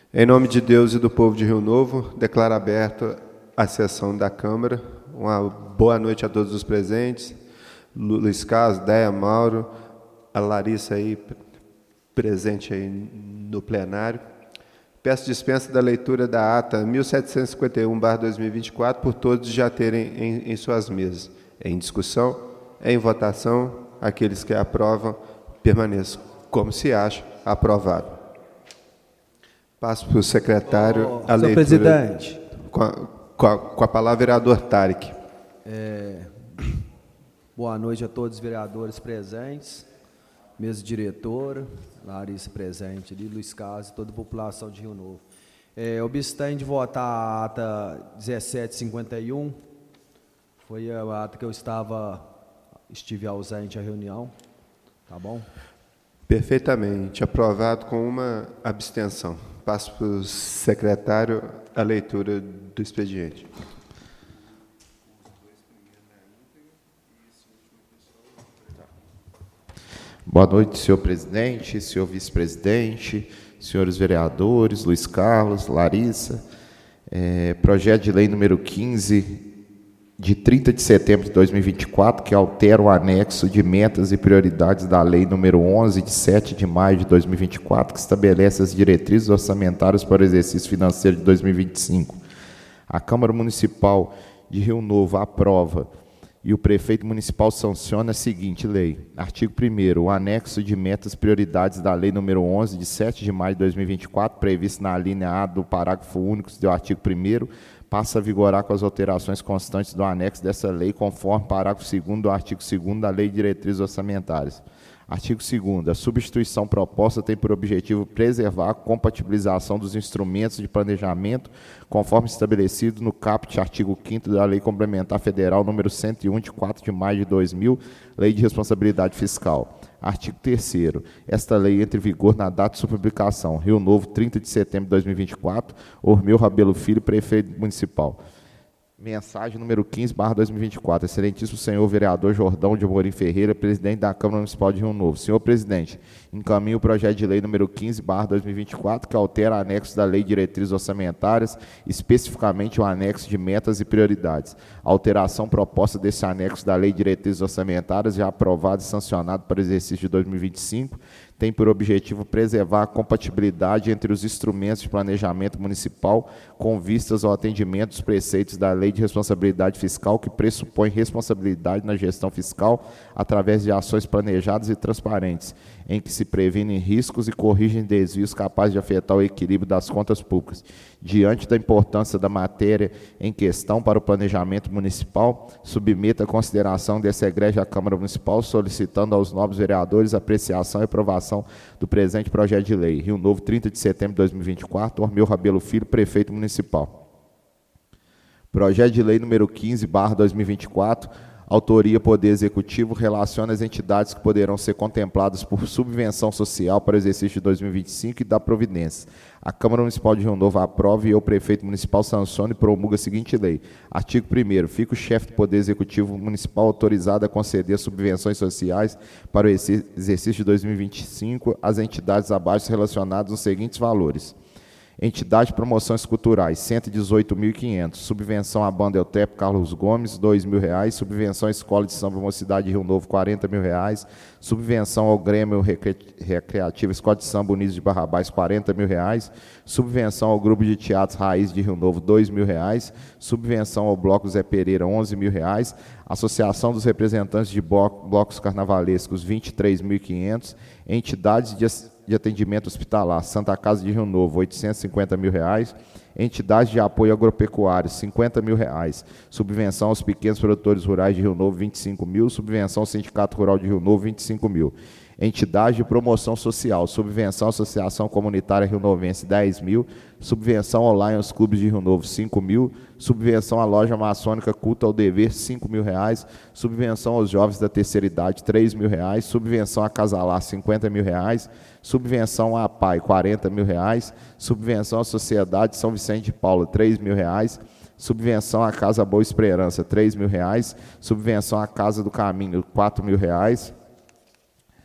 Em nome de Deus e do povo de Rio Novo, declaro aberta a sessão da Câmara. Uma boa noite a todos os presentes. Luiz Carlos, Déia, Mauro, a Larissa aí presente aí no plenário. Peço dispensa da leitura da ata 1751/2024 por todos já terem em suas mesas. Em discussão, em votação, aqueles que aprovam permaneçam como se acha aprovado. Passo para o secretário a leitura. Senhor presidente. Com a palavra, vereador Tarek. Boa noite a todos os vereadores presentes, mesa diretora, Larissa presente ali, Luiz Carlos e toda a população de Rio Novo. Obstante de votar a ata 1751, foi a ata que eu estive ausente à reunião, tá bom? Perfeitamente, aprovado com uma abstenção. Passo para o secretário a leitura do expediente. Boa noite, senhor presidente, senhor vice-presidente, senhores vereadores, Luiz Carlos, Larissa. Projeto de lei número 15, de 30 de setembro de 2024, que altera o anexo de metas e prioridades da lei número 11, de 7 de maio de 2024, que estabelece as diretrizes orçamentárias para o exercício financeiro de 2025. A Câmara Municipal de Rio Novo aprova e o prefeito municipal sanciona a seguinte lei. Artigo 1º, o anexo de metas e prioridades da lei número 11, de 7 de maio de 2024, previsto na linha A do parágrafo único do artigo 1º, passa a vigorar com as alterações constantes do anexo dessa lei, conforme parágrafo 2º do artigo 2º da Lei de Diretrizes Orçamentárias. Artigo 2º. A substituição proposta tem por objetivo preservar a compatibilização dos instrumentos de planejamento, conforme estabelecido no caput artigo 5º da Lei Complementar Federal número 101, de 4 de maio de 2000, Lei de Responsabilidade Fiscal. Artigo 3º. Esta lei entra em vigor na data de sua publicação. Rio Novo, 30 de setembro de 2024. Ormeu Rabelo Filho, prefeito municipal. Mensagem número 15/2024. Excelentíssimo senhor vereador Jordão de Amorim Ferreira, presidente da Câmara Municipal de Rio Novo. Senhor presidente, encaminho o projeto de lei número 15/2024, que altera anexo da Lei de Diretrizes Orçamentárias, especificamente o anexo de metas e prioridades. A alteração proposta desse anexo da Lei de Diretrizes Orçamentárias, já aprovado e sancionado para o exercício de 2025, tem por objetivo preservar a compatibilidade entre os instrumentos de planejamento municipal com vistas ao atendimento dos preceitos da Lei de Responsabilidade Fiscal, que pressupõe responsabilidade na gestão fiscal através de ações planejadas e transparentes, em que se previnem riscos e corrigem desvios capazes de afetar o equilíbrio das contas públicas. Diante da importância da matéria em questão para o planejamento municipal, submeto à consideração dessa egrégia Câmara Municipal, solicitando aos nobres vereadores apreciação e aprovação do presente projeto de lei. Rio Novo, 30 de setembro de 2024, Ormeu Rabelo Filho, prefeito municipal. Projeto de lei número 15/2024, autoria Poder Executivo, relaciona as entidades que poderão ser contempladas por subvenção social para o exercício de 2025 e dá providências. A Câmara Municipal de Rio Novo aprova e eu, prefeito municipal, sancione e promulga a seguinte lei. Artigo 1º. Fica o chefe do Poder Executivo Municipal autorizado a conceder subvenções sociais para o exercício de 2025 às entidades abaixo relacionadas nos seguintes valores. Entidade de Promoções Culturais, R$ 118.500. Subvenção à Banda Eutepe Carlos Gomes, R$ 2.000. Subvenção à Escola de Samba Mocidade de Rio Novo, R$ 40.000. Subvenção ao Grêmio Recreativo Escola de Samba Unidos de Barrabás, R$ 40.000. Subvenção ao Grupo de Teatros Raiz de Rio Novo, R$ 2.000. Subvenção ao Bloco Zé Pereira, R$ 11.000. Associação dos Representantes de Blocos Carnavalescos, R$ 23.500. Entidades de atendimento hospitalar, Santa Casa de Rio Novo, R$ 850.000. Entidade de apoio agropecuário, R$ 50.000. Subvenção aos pequenos produtores rurais de Rio Novo, R$ 25.000. Subvenção ao Sindicato Rural de Rio Novo, R$ 25.000. Entidade de promoção social, subvenção à Associação Comunitária Rio Novense, R$ 10.000. Subvenção ao Lions Clubes de Rio Novo, R$ 5.000. Subvenção à Loja Maçônica Culto ao Dever, R$ 5.000. Subvenção aos Jovens da Terceira Idade, R$ 3.000. Subvenção à Casalar, R$ 50.000. Subvenção à APAI, R$ 40.000. Subvenção à Sociedade São Vicente de Paulo, R$ 3.000. Subvenção à Casa Boa Esperança, R$ 3.000. Subvenção à Casa do Caminho, R$ 4.000.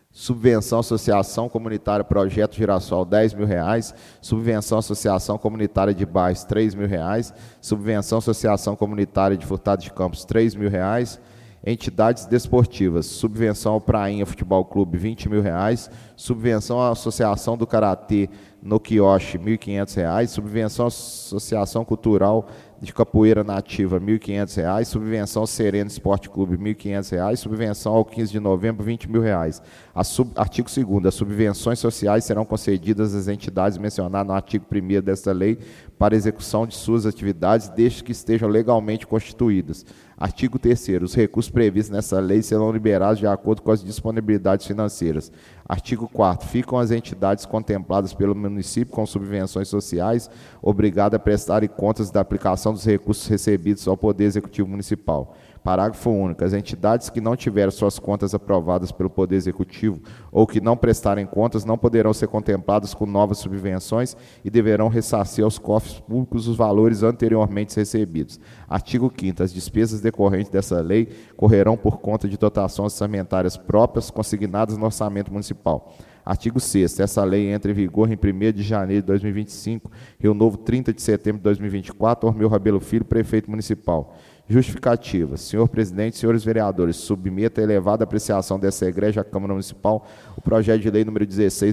Subvenção Associação Comunitária Projeto Girassol, R$10.000. Subvenção Associação Comunitária de Bairros, R$3.000. Subvenção Associação Comunitária de Furtado de Campos, R$3.000. Entidades desportivas, subvenção ao Prainha Futebol Clube, R$20.000. Subvenção à Associação do Karatê no Quiosque, R$1.500. Subvenção à Associação Cultural de Capoeira Nativa, R$1.500. Subvenção ao Sereno Esporte Clube, R$1.500. Subvenção ao 15 de novembro, R$20.000. Artigo 2º. As subvenções sociais serão concedidas às entidades mencionadas no artigo 1º desta lei para execução de suas atividades, desde que estejam legalmente constituídas. Artigo 3º. Os recursos previstos nessa lei serão liberados de acordo com as disponibilidades financeiras. Artigo 4º. Ficam as entidades contempladas pelo município com subvenções sociais obrigadas a prestarem contas da aplicação dos recursos recebidos ao Poder Executivo Municipal. Parágrafo único. As entidades que não tiverem suas contas aprovadas pelo Poder Executivo ou que não prestarem contas não poderão ser contempladas com novas subvenções e deverão ressarcir aos cofres públicos os valores anteriormente recebidos. Artigo 5º. As despesas decorrentes dessa lei correrão por conta de dotações orçamentárias próprias consignadas no orçamento municipal. Artigo 6º. Essa lei entra em vigor em 1º de janeiro de 2025, Rio Novo, 30 de setembro de 2024, Ormeu Rabelo Filho, prefeito municipal. Justificativa. Senhor presidente, senhores vereadores, submeto a elevada apreciação dessa egrégia Câmara Municipal o projeto de lei número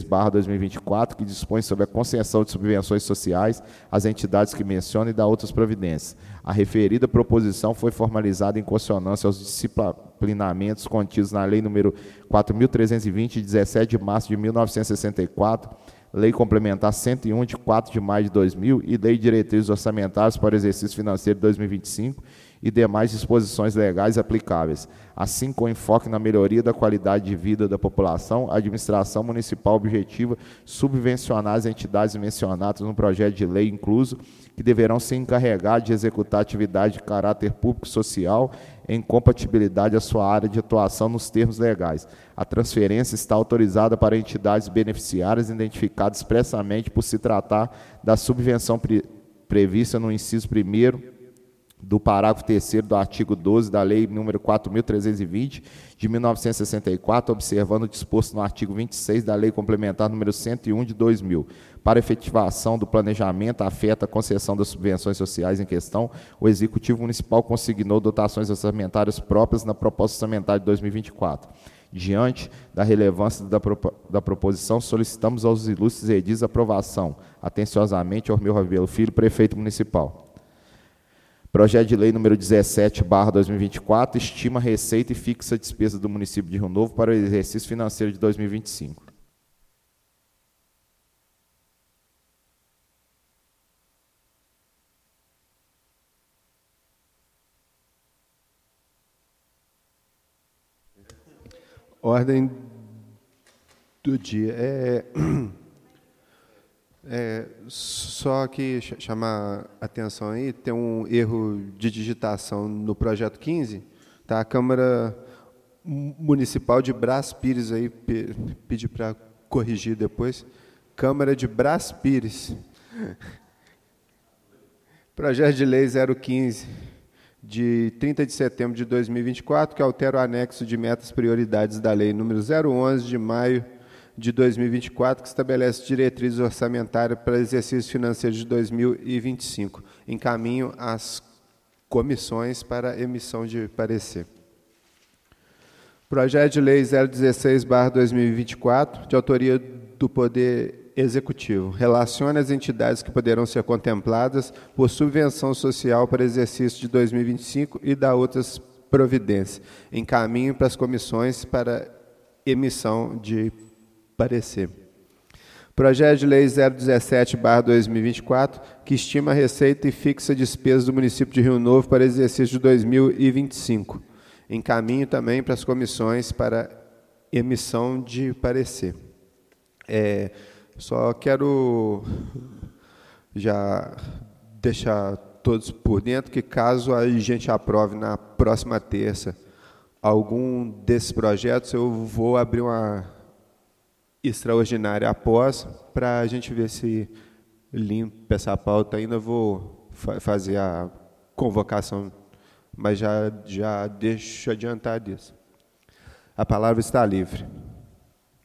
16/2024, que dispõe sobre a concessão de subvenções sociais às entidades que mencionam e dá outras providências. A referida proposição foi formalizada em consonância aos disciplinamentos contidos na lei número 4.320, de 17 de março de 1964, Lei Complementar 101, de 4 de maio de 2000, e Lei de Diretrizes Orçamentárias para o Exercício Financeiro de 2025, e demais disposições legais aplicáveis, assim com enfoque na melhoria da qualidade de vida da população. A administração municipal objetiva subvencionar as entidades mencionadas no projeto de lei incluso, que deverão se encarregar de executar atividade de caráter público social em compatibilidade à sua área de atuação nos termos legais. A transferência está autorizada para entidades beneficiárias identificadas expressamente por se tratar da subvenção prevista no inciso 1º do parágrafo 3º do artigo 12 da Lei nº 4.320, de 1964, observando o disposto no artigo 26 da Lei Complementar número 101, de 2000. Para efetivação do planejamento afeta a concessão das subvenções sociais em questão, o Executivo Municipal consignou dotações orçamentárias próprias na proposta orçamentária de 2024. Diante da relevância da proposição, solicitamos aos ilustres edis aprovação. Atenciosamente, Ormeu Rabelo Filho, prefeito municipal. Projeto de lei número 17/2024, estima receita e fixa a despesa do município de Rio Novo para o exercício financeiro de 2025. Ordem do dia. Só que chamar atenção aí, tem um erro de digitação no projeto 15, tá? A Câmara Municipal de Brás Pires aí, pedi para corrigir depois. Câmara de Brás Pires. Projeto de lei 015, de 30 de setembro de 2024, que altera o anexo de metas e prioridades da lei número 011, de maio de 2024, que estabelece diretrizes orçamentárias para exercício financeiro de 2025. Encaminho às comissões para emissão de parecer. Projeto de lei 016/2024, de autoria do Poder Executivo, relaciona as entidades que poderão ser contempladas por subvenção social para exercício de 2025 e dá outras providências. Encaminho para as comissões para emissão de parecer. Projeto de lei 017/2024, que estima a receita e fixa a despesa do município de Rio Novo para exercício de 2025. Encaminho também para as comissões para emissão de parecer. Só quero já deixar todos por dentro que, caso a gente aprove na próxima terça algum desses projetos, eu vou abrir uma extraordinária após, para a gente ver se limpa essa pauta. Ainda vou fazer a convocação, mas já deixo adiantar disso. A palavra está livre.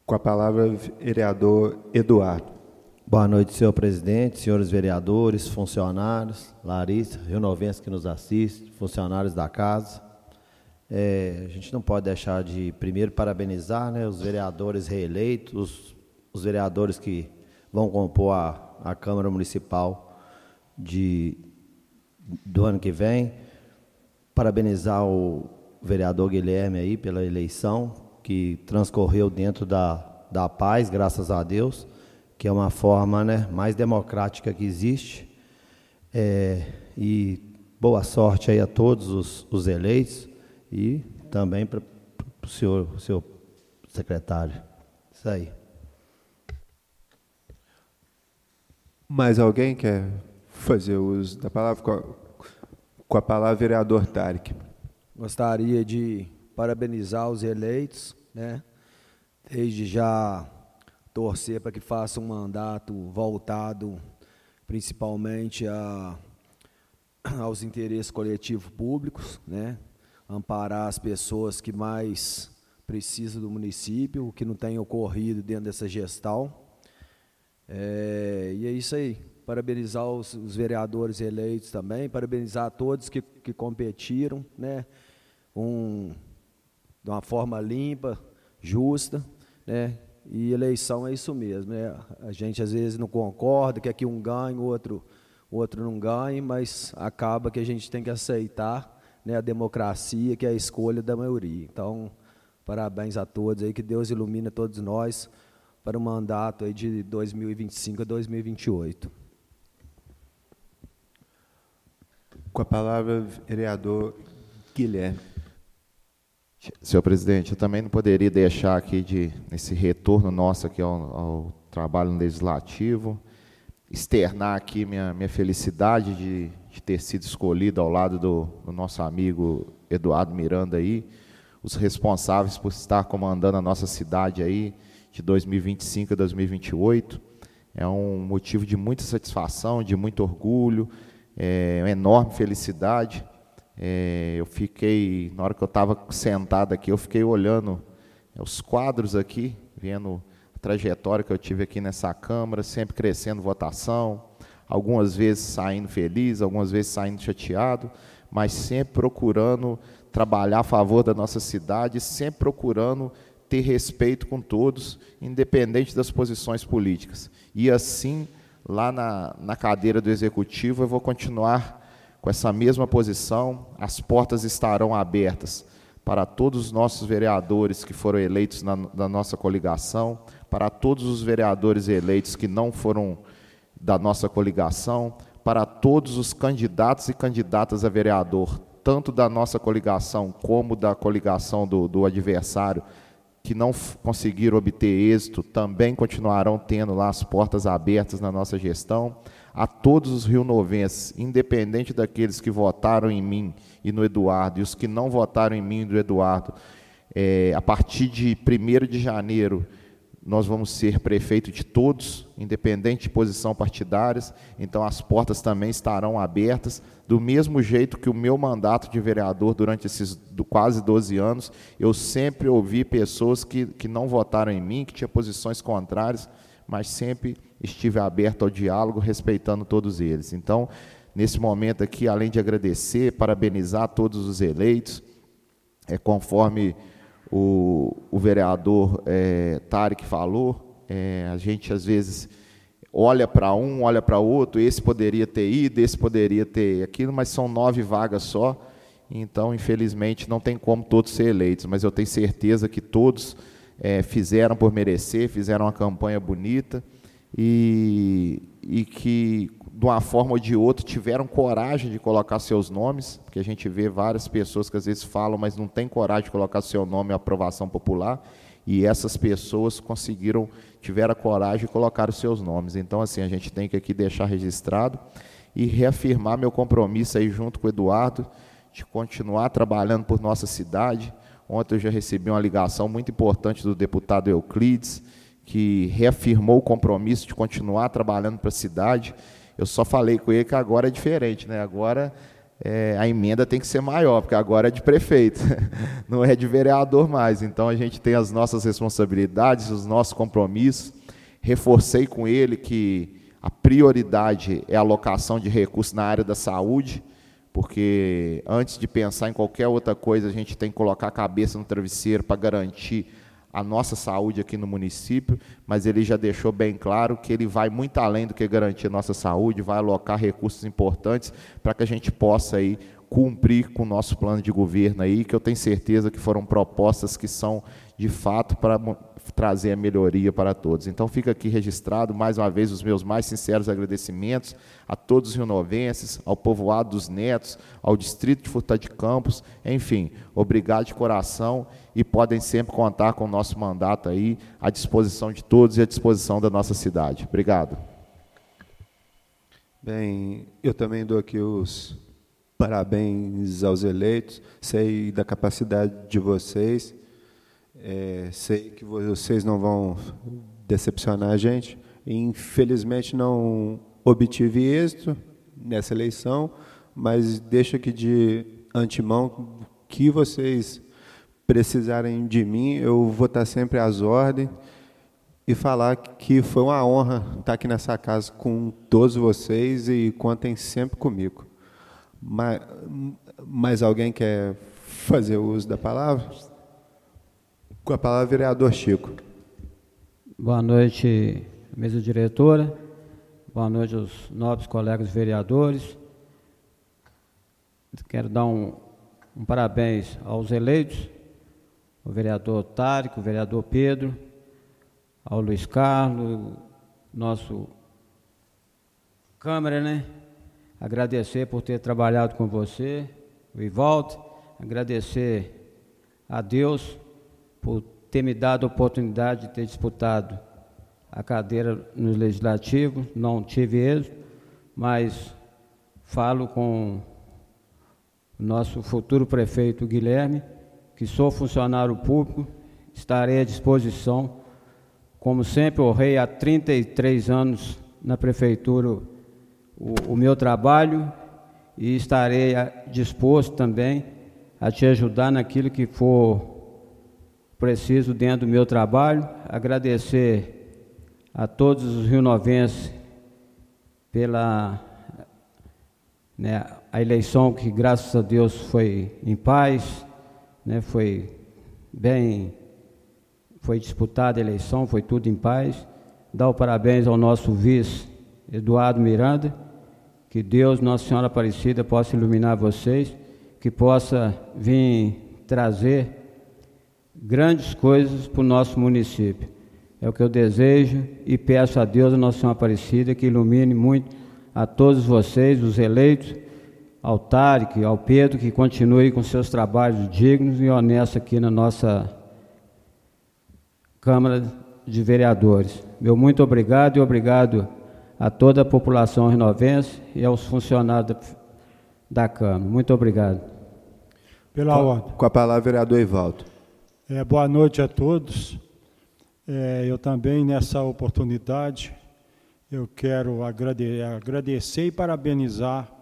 Com a palavra, vereador Eduardo. Boa noite, senhor presidente, senhores vereadores, funcionários, Larissa, rionovense que nos assiste, funcionários da casa. A gente não pode deixar de, primeiro, parabenizar, né, os vereadores reeleitos, os vereadores que vão compor a Câmara Municipal do ano que vem. Parabenizar o vereador Guilherme aí pela eleição, que transcorreu dentro da paz, graças a Deus, que é uma forma, né, mais democrática que existe. E boa sorte aí a todos os eleitos e também para o seu secretário. Isso aí. Mais alguém quer fazer uso da palavra? Com a palavra, vereador Tarek. Gostaria de parabenizar os eleitos, né? Desde já torcer para que faça um mandato voltado principalmente aos interesses coletivos públicos, né? Amparar as pessoas que mais precisam do município, o que não tem ocorrido dentro dessa gestão. E é isso aí. Parabenizar os vereadores eleitos também, parabenizar a todos que competiram, né? De uma forma limpa, justa, né? E eleição é isso mesmo, né? A gente às vezes não concorda, quer que um ganhe, o outro não ganhe, mas acaba que a gente tem que aceitar, né, a democracia, que é a escolha da maioria. Então, parabéns a todos aí, que Deus ilumine todos nós para o mandato aí de 2025 a 2028. Com a palavra, vereador Guilherme. Senhor presidente, eu também não poderia deixar aqui, nesse retorno nosso aqui ao trabalho legislativo, externar aqui minha felicidade de ter sido escolhido ao lado do nosso amigo Eduardo Miranda aí, os responsáveis por estar comandando a nossa cidade aí de 2025 a 2028. É um motivo de muita satisfação, de muito orgulho, uma enorme felicidade. Eu fiquei, na hora que eu estava sentado aqui, eu fiquei olhando os quadros aqui, vendo a trajetória que eu tive aqui nessa Câmara, sempre crescendo votação, algumas vezes saindo feliz, algumas vezes saindo chateado, mas sempre procurando trabalhar a favor da nossa cidade, sempre procurando ter respeito com todos, independente das posições políticas. E assim, lá na cadeira do Executivo, eu vou continuar com essa mesma posição. As portas estarão abertas para todos os nossos vereadores que foram eleitos na nossa coligação, para todos os vereadores eleitos que não foram da nossa coligação, para todos os candidatos e candidatas a vereador, tanto da nossa coligação como da coligação do adversário, que não conseguiram obter êxito, também continuarão tendo lá as portas abertas na nossa gestão. A todos os rionovenses, independente daqueles que votaram em mim e no Eduardo, e os que não votaram em mim e no Eduardo, a partir de 1º de janeiro, nós vamos ser prefeito de todos, independente de posição partidárias, então as portas também estarão abertas, do mesmo jeito que o meu mandato de vereador durante esses quase 12 anos, eu sempre ouvi pessoas que não votaram em mim, que tinham posições contrárias, mas sempre estive aberto ao diálogo, respeitando todos eles. Então, nesse momento aqui, além de agradecer, parabenizar todos os eleitos, conforme o vereador Tarek falou, a gente às vezes olha para um, olha para outro, esse poderia ter ido, esse poderia ter aquilo, mas são 9 vagas só, então, infelizmente, não tem como todos ser eleitos, mas eu tenho certeza que todos fizeram por merecer, fizeram uma campanha bonita e que, de uma forma ou de outra, tiveram coragem de colocar seus nomes, porque a gente vê várias pessoas que às vezes falam, mas não tem coragem de colocar seu nome em aprovação popular, e essas pessoas tiveram a coragem de colocar os seus nomes. Então, assim, a gente tem que aqui deixar registrado e reafirmar meu compromisso aí junto com o Eduardo, de continuar trabalhando por nossa cidade. Ontem eu já recebi uma ligação muito importante do deputado Euclides, que reafirmou o compromisso de continuar trabalhando para a cidade. Eu só falei com ele que agora é diferente, né? Agora a emenda tem que ser maior, porque agora é de prefeito, não é de vereador mais. Então a gente tem as nossas responsabilidades, os nossos compromissos. Reforcei com ele que a prioridade é a alocação de recursos na área da saúde, porque antes de pensar em qualquer outra coisa, a gente tem que colocar a cabeça no travesseiro para garantir a nossa saúde aqui no município, mas ele já deixou bem claro que ele vai muito além do que garantir a nossa saúde, vai alocar recursos importantes para que a gente possa aí cumprir com o nosso plano de governo aí, que eu tenho certeza que foram propostas que são de fato para trazer a melhoria para todos. Então fica aqui registrado mais uma vez os meus mais sinceros agradecimentos a todos os rionovenses, ao povoado dos Netos, ao distrito de Furtado de Campos, enfim, obrigado de coração e podem sempre contar com o nosso mandato aí à disposição de todos e à disposição da nossa cidade. Obrigado. Bem, eu também dou aqui os parabéns aos eleitos, sei da capacidade de vocês, sei que vocês não vão decepcionar a gente. Infelizmente não obtive êxito nessa eleição, mas deixo aqui de antemão que vocês precisarem de mim, eu vou estar sempre às ordens e falar que foi uma honra estar aqui nessa casa com todos vocês e contem sempre comigo. Mais alguém quer fazer uso da palavra? Com a palavra, vereador Chico. Boa noite, mesa diretora. Boa noite aos nobres colegas vereadores. Quero dar um parabéns aos eleitos, o vereador Tárico, o vereador Pedro, ao Luiz Carlos, nosso Câmara, né? Agradecer por ter trabalhado com você, o Ivaldo, agradecer a Deus por ter me dado a oportunidade de ter disputado a cadeira no Legislativo. Não tive êxito, mas falo com o nosso futuro prefeito Guilherme, que sou funcionário público, estarei à disposição, como sempre honrei há 33 anos na prefeitura o meu trabalho, e estarei disposto também a te ajudar naquilo que for preciso dentro do meu trabalho. Agradecer a todos os rionovenses pela a eleição, que graças a Deus foi em paz, foi disputada a eleição, foi tudo em paz. Dar o parabéns ao nosso vice Eduardo Miranda, que Deus, Nossa Senhora Aparecida, possa iluminar vocês, que possa vir trazer grandes coisas para o nosso município. É o que eu desejo e peço a Deus, a Nossa Senhora Aparecida, que ilumine muito a todos vocês, os eleitos, ao Tárico, ao Pedro, que continue com seus trabalhos dignos e honestos aqui na nossa Câmara de Vereadores. Meu muito obrigado e obrigado a toda a população rionovense e aos funcionários da Câmara. Muito obrigado. Pela ordem. Com a palavra, vereador Ivaldo. Boa noite a todos. Eu também, nessa oportunidade, eu quero agradecer e parabenizar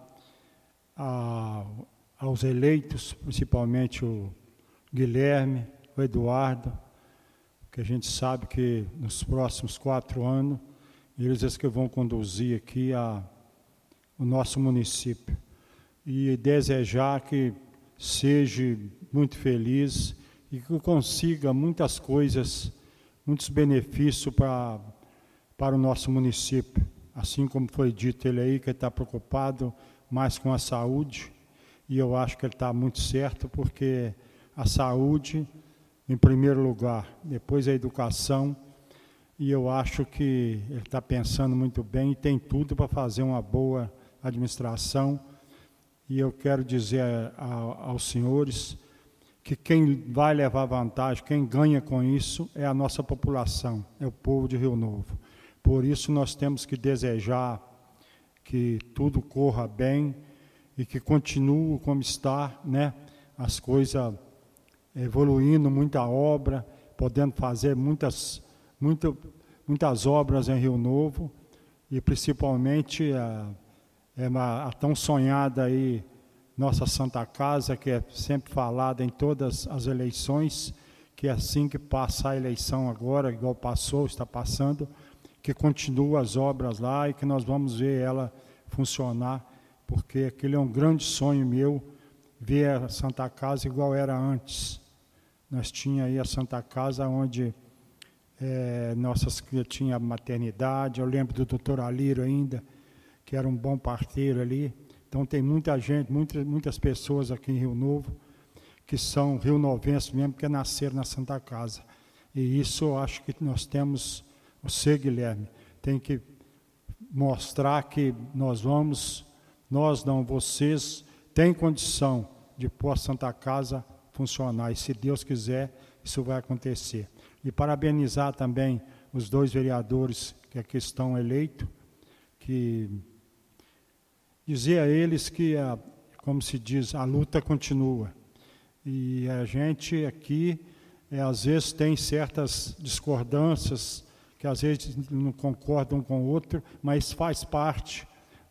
aos eleitos, principalmente o Guilherme, o Eduardo, que a gente sabe que nos próximos 4 anos, eles que vão conduzir aqui o nosso município. E desejar que seja muito feliz e que consiga muitas coisas, muitos benefícios para o nosso município. Assim como foi dito ele aí, que ele está preocupado mais com a saúde, e eu acho que ele está muito certo, porque a saúde, em primeiro lugar, depois a educação, e eu acho que ele está pensando muito bem e tem tudo para fazer uma boa administração. E eu quero dizer aos senhores que quem vai levar vantagem, quem ganha com isso, é a nossa população, é o povo de Rio Novo. Por isso nós temos que desejar que tudo corra bem e que continue como está, as coisas evoluindo, muita obra, podendo fazer muitas obras em Rio Novo, e principalmente a tão sonhada aí nossa Santa Casa, que é sempre falada em todas as eleições, que assim que passar a eleição agora, igual passou, está passando, que continua as obras lá e que nós vamos ver ela funcionar, porque aquele é um grande sonho meu, ver a Santa Casa igual era antes. Nós tínhamos aí a Santa Casa onde tinha maternidade, eu lembro do doutor Alírio ainda, que era um bom parteiro ali. Então tem muita gente, muitas pessoas aqui em Rio Novo, que são rionovenses mesmo, que nasceram na Santa Casa. E isso eu acho que nós temos, você, Guilherme, tem que mostrar que vocês têm condição de pôr a Santa Casa funcionar. E se Deus quiser, isso vai acontecer. E parabenizar também os 2 vereadores que aqui estão eleitos, que dizer a eles que, como se diz, a luta continua. E a gente aqui, às vezes, tem certas discordâncias, que às vezes não concordam um com o outro, mas faz parte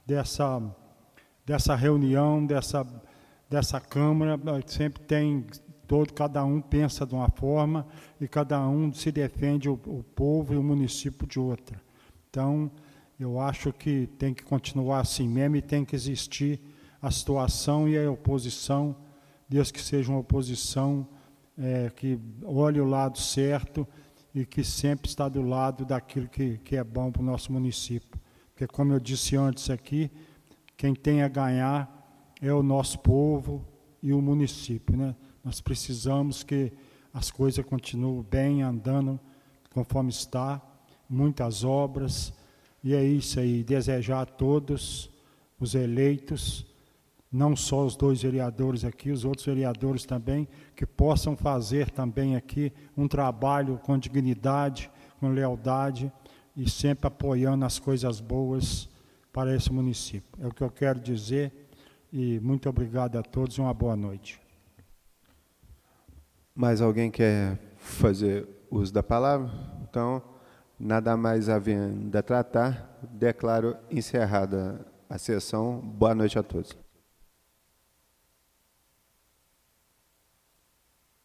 dessa reunião, dessa Câmara, sempre tem, cada um pensa de uma forma e cada um se defende o povo e o município de outra. Então, eu acho que tem que continuar assim mesmo e tem que existir a situação e a oposição, Deus que seja uma oposição que olhe o lado certo e que sempre está do lado daquilo que é bom para o nosso município. Porque, como eu disse antes aqui, quem tem a ganhar é o nosso povo e o município, né? Nós precisamos que as coisas continuem bem, andando conforme está, muitas obras, e é isso aí, desejar a todos os eleitos, não só os 2 vereadores aqui, os outros vereadores também, que possam fazer também aqui um trabalho com dignidade, com lealdade, e sempre apoiando as coisas boas para esse município. É o que eu quero dizer, e muito obrigado a todos e uma boa noite. Mais alguém quer fazer uso da palavra? Então, nada mais havendo a tratar, declaro encerrada a sessão. Boa noite a todos.